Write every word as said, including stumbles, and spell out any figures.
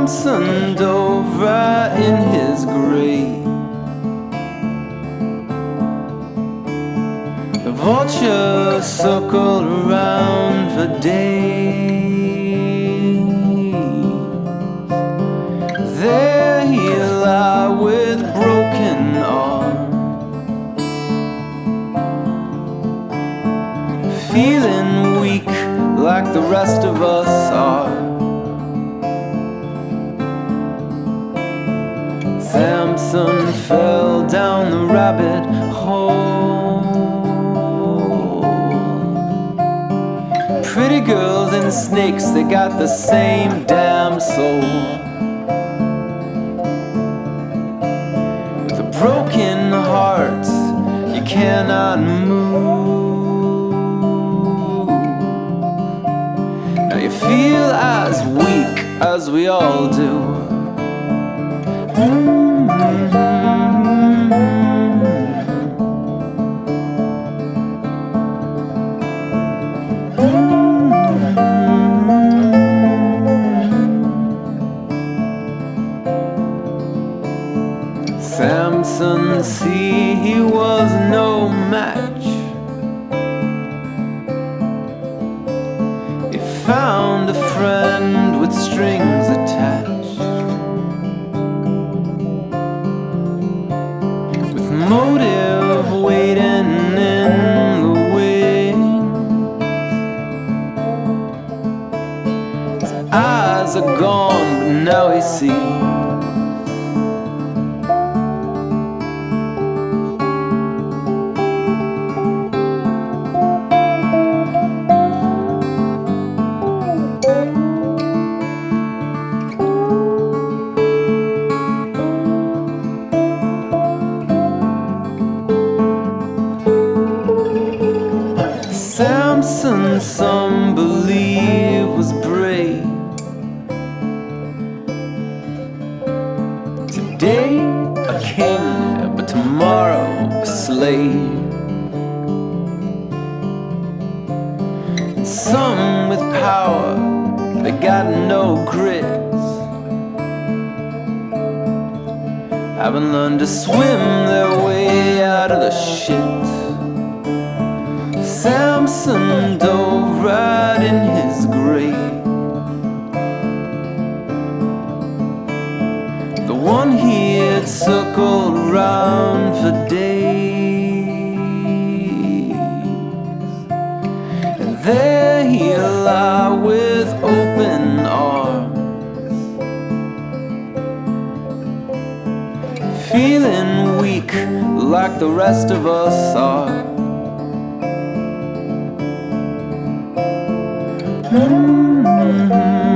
Samson dove right in his grave. The vultures circled around for days. There he lay with broken arms, feeling weak like the rest of us are. Samson fell down the rabbit hole. Pretty girls and snakes, they got the same damn soul. With a broken heart, you cannot move. Now you feel as weak as we all do. Samson, see, he was no match. He found a friend with strings attached, with motive waiting in the wings. His eyes are gone, but now he sees. Samson, some believe, was brave. Today a king, but tomorrow a slave. And some with power, they got no grits, haven't learned to swim their way out of the shit. Samson dove right in his grave. The one he had circled around for days. And there he lay with open arms, feeling weak like the rest of us are. Mm-hmm.